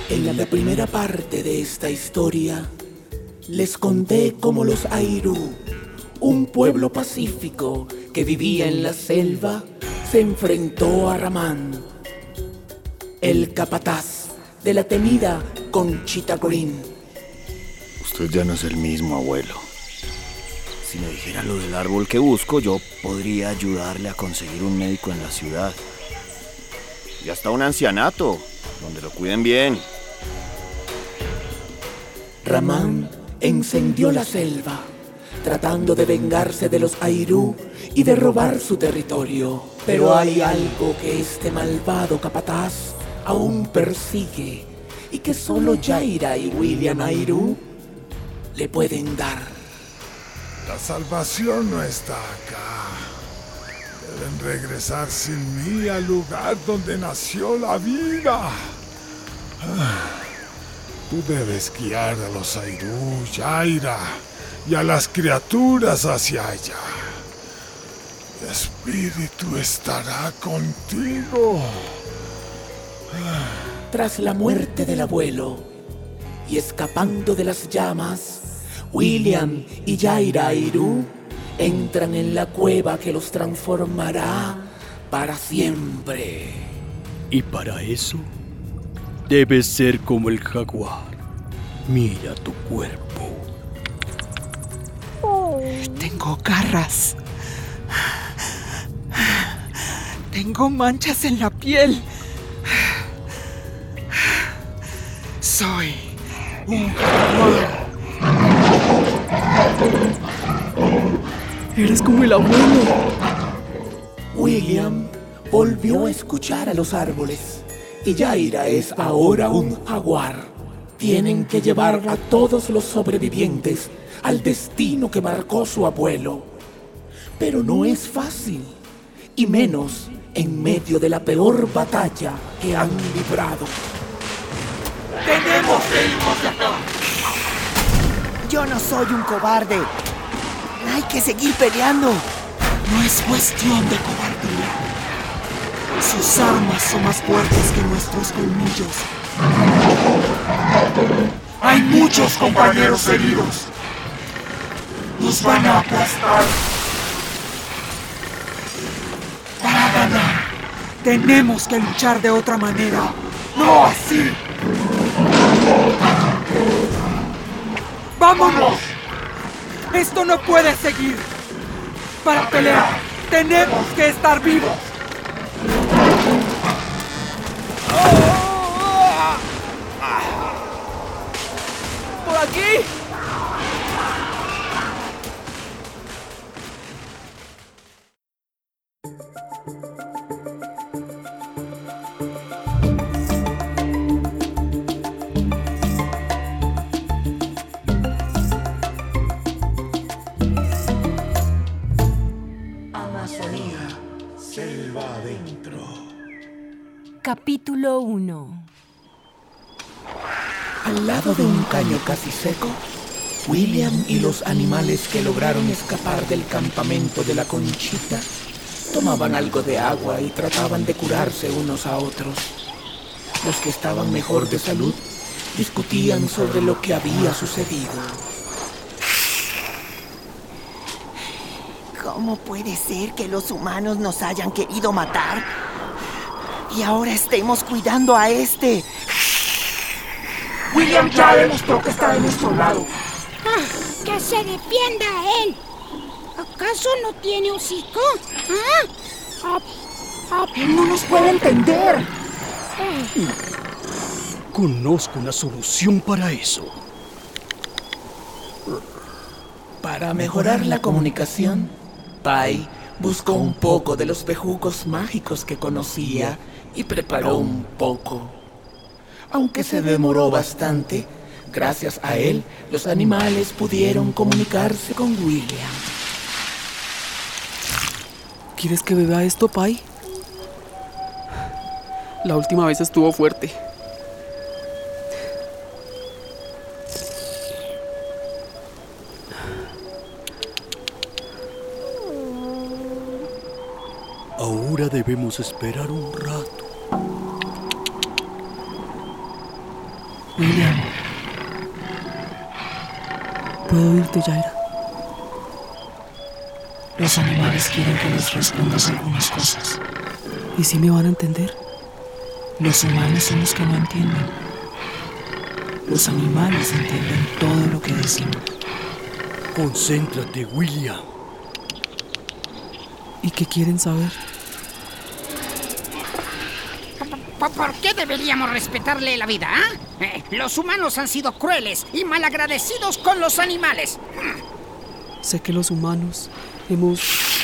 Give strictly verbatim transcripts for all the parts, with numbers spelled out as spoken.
En la primera parte de esta historia, les conté cómo los Airú, un pueblo pacífico que vivía en la selva, se enfrentó a Ramán, el capataz de la temida Conchita Green. Usted ya no es el mismo, abuelo. Si me dijera lo del árbol que busco, yo podría ayudarle a conseguir un médico en la ciudad. Y hasta un ancianato, donde lo cuiden bien. Ramán encendió la selva, tratando de vengarse de los Airú y de robar su territorio. Pero hay algo que este malvado capataz aún persigue y que solo Jaira y William Airú le pueden dar. La salvación no está acá. Deben regresar sin mí al lugar donde nació la vida. Ah. Tú debes guiar a los Airú, Jaira, y a las criaturas hacia allá. Mi espíritu estará contigo. Tras la muerte del abuelo y escapando de las llamas, William y Jaira Airú entran en la cueva que los transformará para siempre. Y para eso debes ser como el jaguar. Mira tu cuerpo. Oh. Tengo garras. Tengo manchas en la piel. Soy un jaguar. Eres como el abuelo. William volvió a escuchar a los árboles. Y Jaira es ahora un jaguar. Tienen que llevar a todos los sobrevivientes al destino que marcó su abuelo. Pero no es fácil, y menos en medio de la peor batalla que han librado. ¡Tenemos que irnos de acá! Yo no soy un cobarde. Hay que seguir peleando. No es cuestión de cobardía. Sus armas son más fuertes que nuestros colmillos. Hay muchos compañeros heridos. Nos van a aplastar. Para ganar, tenemos que luchar de otra manera. ¡No así! ¡Vámonos! Esto no puede seguir. Para pelear, tenemos que estar vivos. ¡Por aquí! Amazonía, selva adentro. Capítulo uno. Al lado de un caño casi seco, William y los animales que lograron escapar del campamento de la Conchita tomaban algo de agua y trataban de curarse unos a otros. Los que estaban mejor de salud discutían sobre lo que había sucedido. ¿Cómo puede ser que los humanos nos hayan querido matar? Y ahora estemos cuidando a este. William ya demostró que está de nuestro lado. Ah, ¡que se defienda a él! ¿Acaso no tiene hocico? ¿Ah? Ah, ah. Él no nos puede entender. Conozco una solución para eso. Para mejorar la comunicación, Pai buscó un poco de los bejucos mágicos que conocía y preparó un poco. Aunque se demoró bastante, gracias a él, los animales pudieron comunicarse con William. ¿Quieres que beba esto, Pai? La última vez estuvo fuerte. Ahora debemos esperar un rato. William. ¿Puedo oírte, Yaira? Los animales quieren que les respondas algunas cosas. ¿Y si me van a entender? Los humanos son los que no entienden. Los animales entienden todo lo que decimos. Concéntrate, William. ¿Y qué quieren saber? ¿Por qué deberíamos respetarle la vida, ah? Eh, los humanos han sido crueles y malagradecidos con los animales. Sé que los humanos hemos...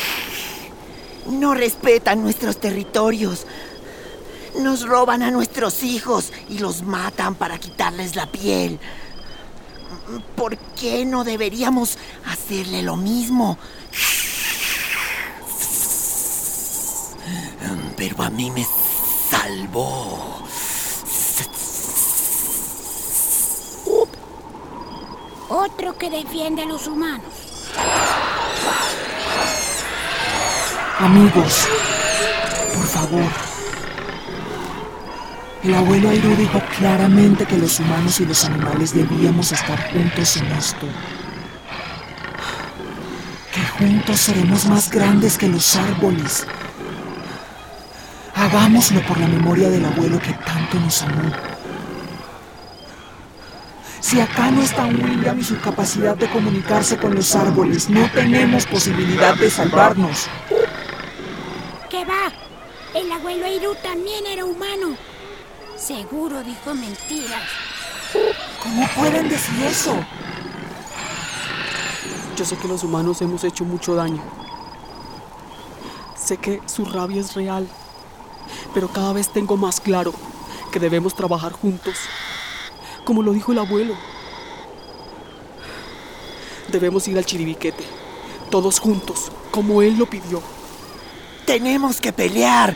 No respetan nuestros territorios. Nos roban a nuestros hijos y los matan para quitarles la piel. ¿Por qué no deberíamos hacerle lo mismo? Pero a mí me salvó. Otro que defiende a los humanos. Amigos, por favor. El abuelo Airú dijo claramente que los humanos y los animales debíamos estar juntos en esto. Que juntos seremos más grandes que los árboles. Hagámoslo por la memoria del abuelo que tanto nos amó. Si acá no está William y su capacidad de comunicarse con los árboles, no tenemos posibilidad de salvarnos. ¿Qué va? El abuelo Airú también era humano. Seguro dijo mentiras. ¿Cómo pueden decir eso? Yo sé que los humanos hemos hecho mucho daño. Sé que su rabia es real. Pero cada vez tengo más claro que debemos trabajar juntos. Como lo dijo el abuelo. Debemos ir al Chiribiquete. Todos juntos, como él lo pidió. ¡Tenemos que pelear!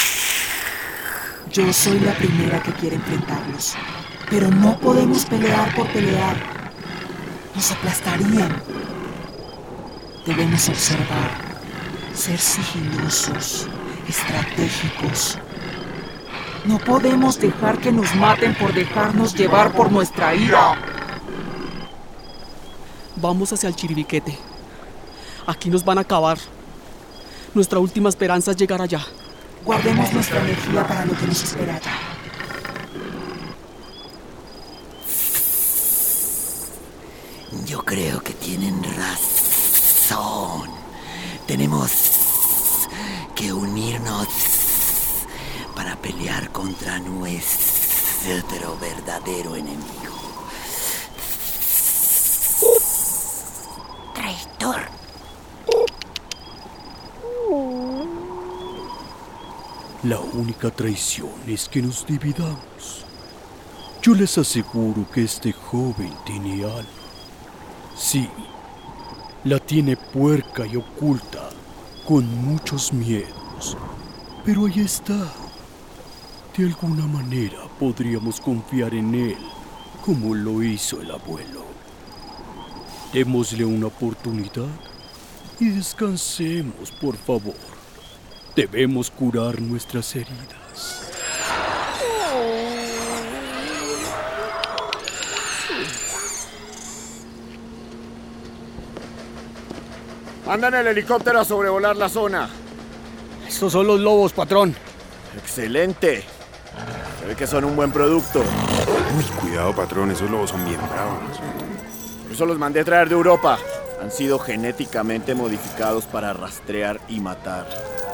Yo soy la primera que quiere enfrentarlos. Pero no podemos pelear por pelear. Nos aplastarían. Debemos observar, ser sigilosos, estratégicos. No podemos dejar que nos maten por dejarnos llevar por nuestra ira. Vamos hacia el Chiribiquete. Aquí nos van a acabar. Nuestra última esperanza es llegar allá. Guardemos nuestra energía para lo que nos espera allá. Yo creo que tienen razón. Tenemos que unirnos para pelear contra nuestro verdadero enemigo. Traidor. La única traición es que nos dividamos. Yo les aseguro que este joven tiene alma. Sí, la tiene puerca y oculta, con muchos miedos. Pero ahí está. De alguna manera podríamos confiar en él, como lo hizo el abuelo. Démosle una oportunidad y descansemos, por favor. Debemos curar nuestras heridas. Mandan el helicóptero a sobrevolar la zona. Estos son los lobos, patrón. Excelente. Se ve que son un buen producto. Uy, cuidado, patrón, esos lobos son bien bravos. Por eso los mandé traer de Europa. Han sido genéticamente modificados para rastrear y matar.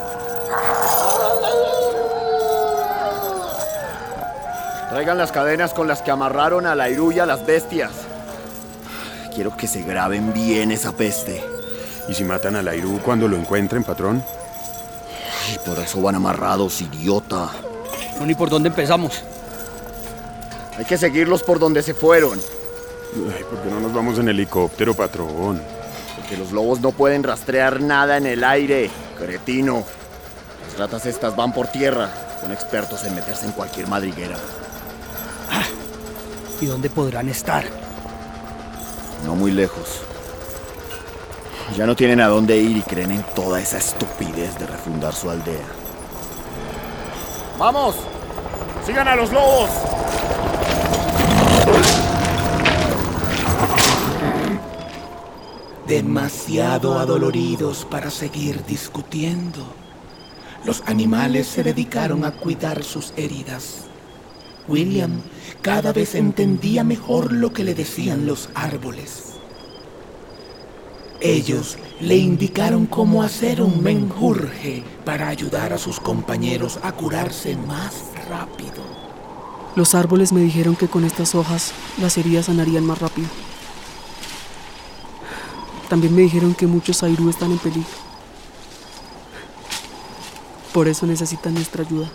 Traigan las cadenas con las que amarraron a la Airú y a las bestias. Quiero que se graben bien esa peste. ¿Y si matan al Airú cuando lo encuentren, patrón? Ay, por eso van amarrados, idiota. No, ni por dónde empezamos. Hay que seguirlos por donde se fueron. Ay, ¿por qué no nos vamos en helicóptero, patrón? Porque los lobos no pueden rastrear nada en el aire, cretino. Las ratas estas van por tierra. Son expertos en meterse en cualquier madriguera. Ah, ¿y dónde podrán estar? No muy lejos. Ya no tienen a dónde ir y creen en toda esa estupidez de refundar su aldea. ¡Vamos! ¡Sigan a los lobos! demasiado adoloridos para seguir discutiendo. Los animales se dedicaron a cuidar sus heridas. William cada vez entendía mejor lo que le decían los árboles. Ellos le indicaron cómo hacer un menjurje para ayudar a sus compañeros a curarse más rápido. Los árboles me dijeron que con estas hojas las heridas sanarían más rápido. También me dijeron que muchos Airú están en peligro. Por eso necesitan nuestra ayuda.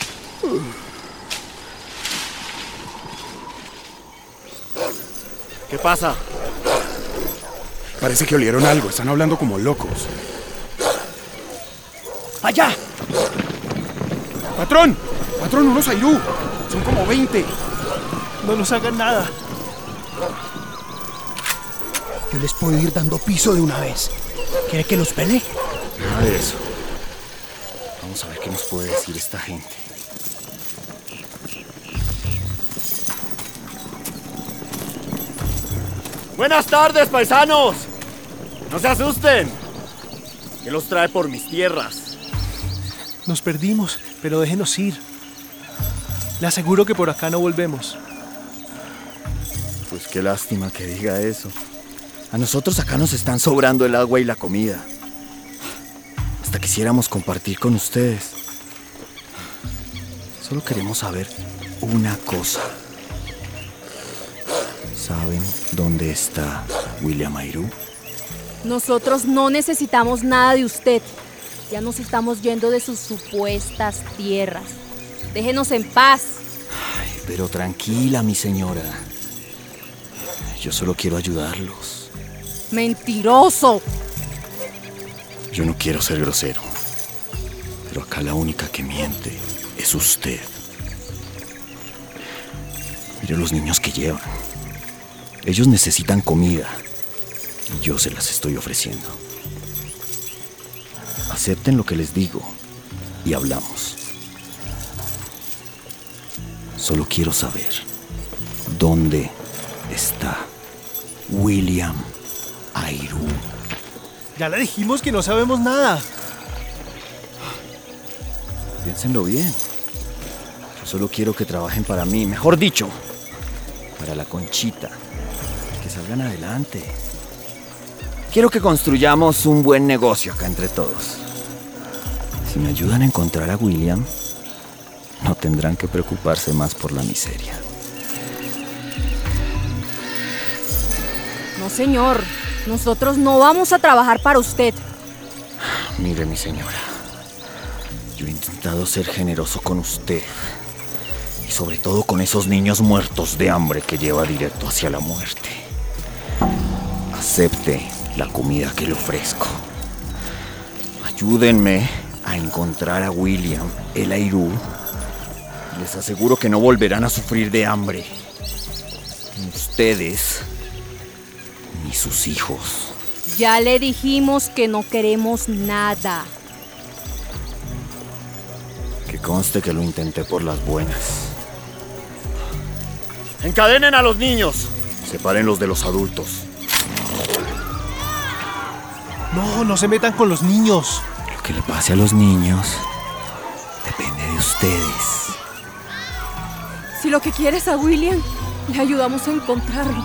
¿Qué pasa? Parece que olieron algo, están hablando como locos. ¡Allá! ¡Patrón! ¡Patrón, unos Airú! Son como veinte. No nos hagan nada. Yo les puedo ir dando piso de una vez. ¿Quiere que los pele? Nada de eso. Vamos a ver qué nos puede decir esta gente. Buenas tardes, paisanos. No se asusten. ¿Qué los trae por mis tierras? Nos perdimos, pero déjenos ir. Le aseguro que por acá no volvemos. Pues qué lástima que diga eso. A nosotros acá nos están sobrando el agua y la comida. Hasta quisiéramos compartir con ustedes. Solo queremos saber una cosa. ¿Saben dónde está William Airú? Nosotros no necesitamos nada de usted. Ya nos estamos yendo de sus supuestas tierras. Déjenos en paz. Ay, pero tranquila, mi señora. Yo solo quiero ayudarlos. ¡Mentiroso! Yo no quiero ser grosero, pero acá la única que miente es usted. Mire los niños que llevan. Ellos necesitan comida y yo se las estoy ofreciendo. Acepten lo que les digo y hablamos. Solo quiero saber dónde está William Airú. Ya le dijimos que no sabemos nada. Piénsenlo bien. Yo solo quiero que trabajen para mí, mejor dicho, para la Conchita. Que salgan adelante. Quiero que construyamos un buen negocio acá entre todos. Si me ayudan a encontrar a William, no tendrán que preocuparse más por la miseria. No, señor. Nosotros no vamos a trabajar para usted. Mire, mi señora. Yo he intentado ser generoso con usted. Y sobre todo con esos niños muertos de hambre que lleva directo hacia la muerte. Acepte la comida que le ofrezco. Ayúdenme a encontrar a William, el Airú. Les aseguro que no volverán a sufrir de hambre. Ni ustedes, ni sus hijos. Ya le dijimos que no queremos nada. Que conste que lo intenté por las buenas. ¡Encadenen a los niños! Sepárenlos de los adultos. No, no se metan con los niños. Lo que le pase a los niños depende de ustedes. Si lo que quiere es a William, le ayudamos a encontrarlo.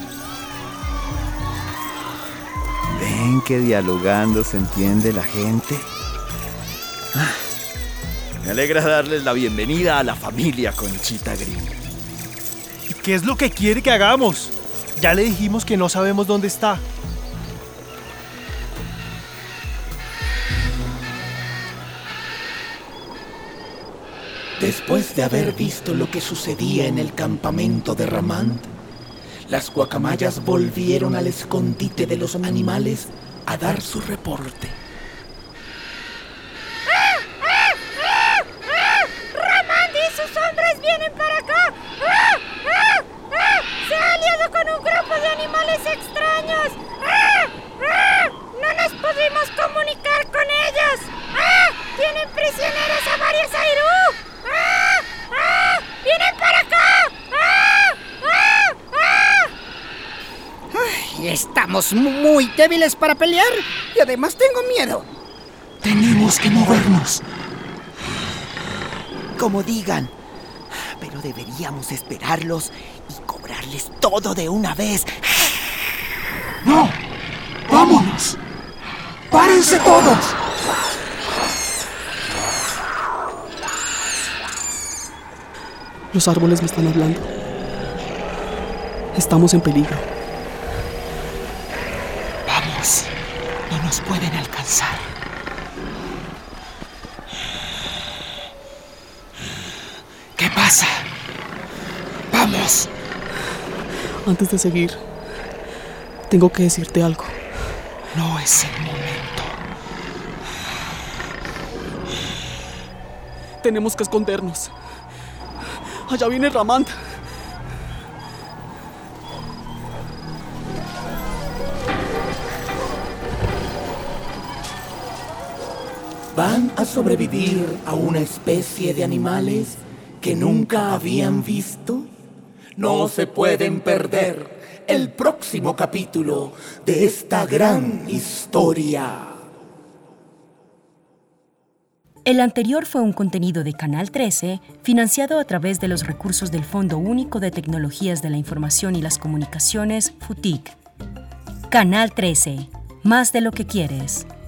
¿Ven que dialogando se entiende la gente? Ah, me alegra darles la bienvenida a la familia Conchita Green. ¿Y qué es lo que quiere que hagamos? Ya le dijimos que no sabemos dónde está. Después de haber visto lo que sucedía en el campamento de Ramand, las guacamayas volvieron al escondite de los animales a dar su reporte. ¡Ah! ¡Ah! ¡Ah! ¡Ah! ¡Ramand y sus hombres vienen para acá! ¡Ah! ¡Ah! ¡Ah! ¡Se ha aliado con un grupo de animales extraños! ¡Ah! ¡Ah! ¡No nos pudimos comunicar con ellos! ¡Ah! ¡Tienen prisioneros a varios Airú! ¡Ah! ¡Ah! ¡Vienen para acá! ¡Ah! ¡Ah! ¡Ah! Ay, Estamos muy débiles para pelear y además tengo miedo. Tenemos que movernos. Como digan, pero deberíamos esperarlos y cobrarles todo de una vez. ¡No! ¡Vámonos! ¡Párense todos! Los árboles me están hablando. Estamos en peligro. Vamos, no nos pueden alcanzar. ¿Qué pasa? Vamos. Antes de seguir, tengo que decirte algo. No es el momento. Tenemos que escondernos. Allá viene Ramand. Van a sobrevivir a una especie de animales que nunca habían visto. No se pueden perder el próximo capítulo de esta gran historia. El anterior fue un contenido de Canal trece, financiado a través de los recursos del Fondo Único de Tecnologías de la Información y las Comunicaciones, FUTIC. Canal trece, más de lo que quieres.